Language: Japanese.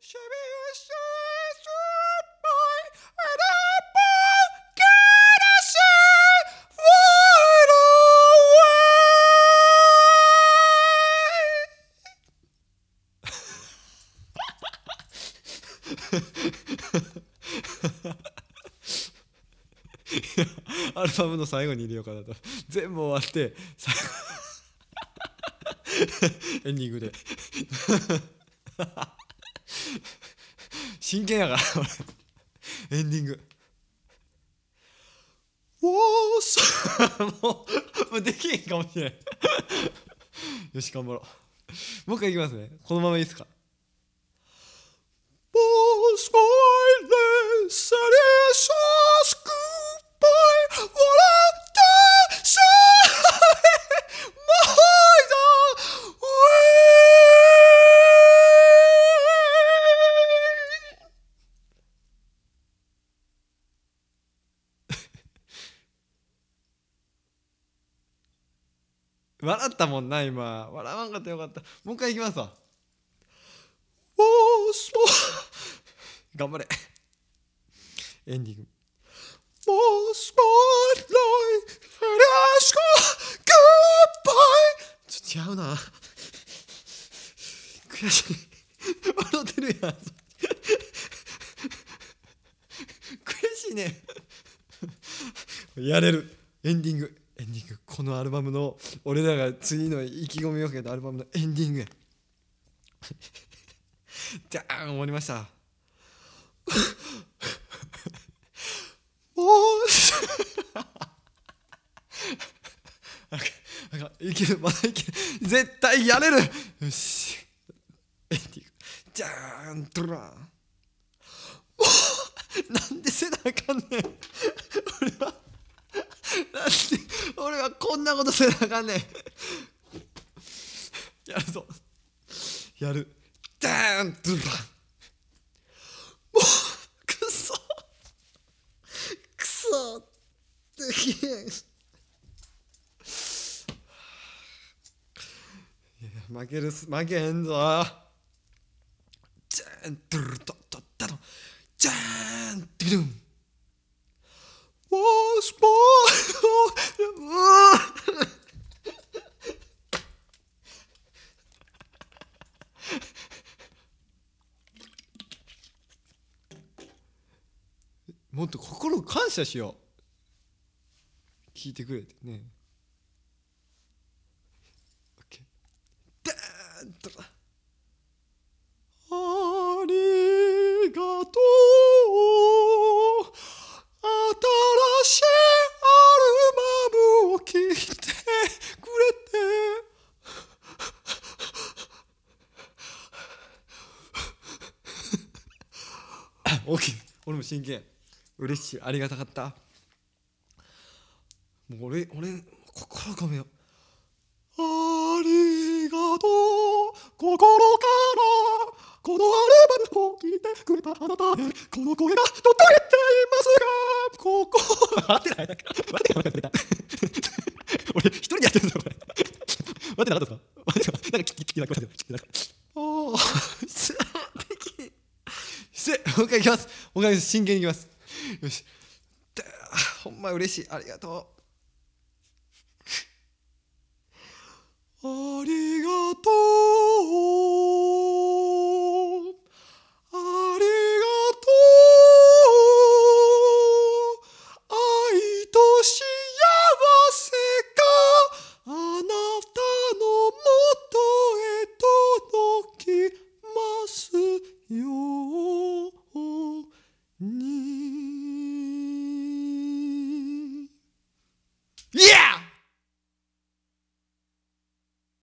アルバムの最後に入れようかなと。全部終わって最後エンディングで真剣やから俺エンディングもうできへんかもしれないよし頑張ろう。もう一回いきますね。このままいいですか。笑ったもんな今。笑わんかったよかった。もう一回いきますわ。頑張れエンディング。ちょっと違うな。悔しい笑ってるやん悔しいねやれる。エンディングこのアルバムの俺らが次の意気込みをかけたアルバムのエンディングやじゃーん終わりましたいけるまだいける絶対やれる。よしエンディングじゃーんドランなんでせなあかんねん俺はこんなことせなあかんねんやるぞやるダーンドランもうくそできへん負けへんぞじゃーんドゥルドドダドじゃーんドゥルンもっと心感謝しよう。聞いてくれてね。オッケー。ダーンとありがとう。新しいアルバムを聴いてくれて大きい。俺も真剣。嬉しい。ありがたかった。もう俺心込めよう。ありがとう。心からこのアルバムを聴いてくれたあなたへこの声が届いていますがここ待ってない俺一人でやってるんだこれ待ってなかったですか。待ってなんか聞きなくなっておおできんもう一回いきます。もう一回真剣にいきます。よしほんま嬉しい。ありがとうありがとう